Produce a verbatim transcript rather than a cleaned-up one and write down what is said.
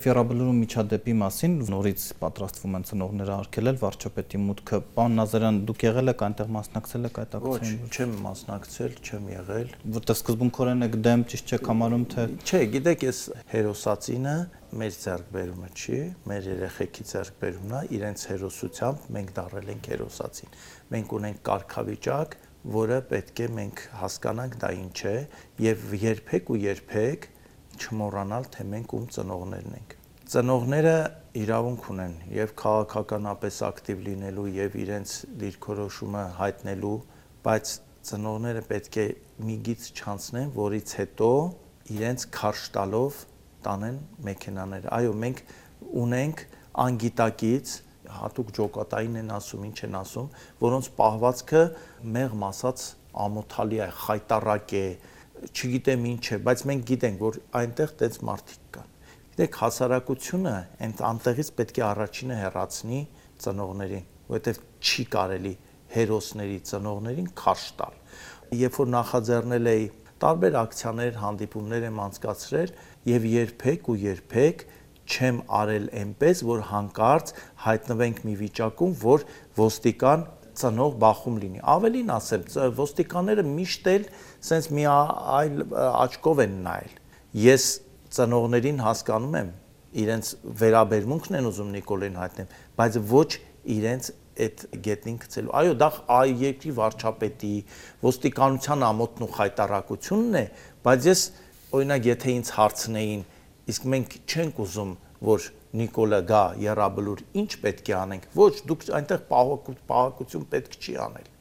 Եռաբլուրի միջադեպի մասին նորից պատրաստվում են ծնողները արգելել վարչապետի մուտքը։ Պարոն Նազարյան, դուք եղել եք այնտեղ, մասնակցել եք այդ ակցիային։ Ոչ, չեմ մասնակցել, չեմ եղել։ Որտեղ սկզբունքորեն եք դեմ, ճիշտ չեք համարում, թե Չէ, գիտեք, այս հերոսացինը մեր ձեռքբերումը չի, մեր երեխեքի ձեռքբերումն է, իրենց հերոսությամբ մենք դառել ենք հերոսացին։ Մենք ունենք կարգավիճակ, որը պետք է մենք հասկանանք դա ինչ է, եւ երբեք ու երբեք չմոռանալ, թե մենք ում ծնողներն ենք։ Ծնողները իրավունք ունեն եւ քաղաքականապես ակտիվ լինելու եւ իրենց դիրքորոշումը հայտնելու, բայց ծնողները պետք է մի գիծ չանցնեն, որից հետո իրենց քարշ տալով տանեն մեքենաները։ Այո, մենք ունենք անգիտակից, հատուկ ջոկատային են ասում, ինչ են ասում, որոնց պահվածքը մեղմ ասած ամոթալի է, խայտառակ է, չգիտեմ ինչ է, բայց մենք գիտենք, որ այնտեղ տենց մարդիկ կան։ Գիտեք, հասարակությունը այնտեղից պետք է առաջինը հեռացնի ծնողներին, որովհետև չի կարելի հերոսների ծնողներին քարշ տալ։ Երբ որ նախաձեռնել էի տարբեր ակցիաներ, հանդիպումներ եմ անցկացրել եւ երբեք ու երբեք չեմ արել այնպես, որ հանկարծ հայտնվենք մի վիճակում, որ ոստիկան ծնող բախում լինի։ Ավելին ասեմ, ոստիկանները միշտ էլ սենց մի այլ աչքով են նայել։ Ես ծնողներին հասկանում եմ, իրենց վերաբերմունքն են ուզում Նիկոլին հայտնեմ, բայց ոչ իրենց այդ գետնին գցելու։ Այո, դա այ երկրի վարչապետի, ոստիկանության ամոթն ու խայտառակությունն է, բայց ես օրինակ եթե ինձ հարցնեին, իսկ մենք չենք ուզում, որ Նիկոլը գա Եռաբլուր, ինչ պետք է անենք։ Ոչ, դուք այնտեղ պահակություն պետք չի անել։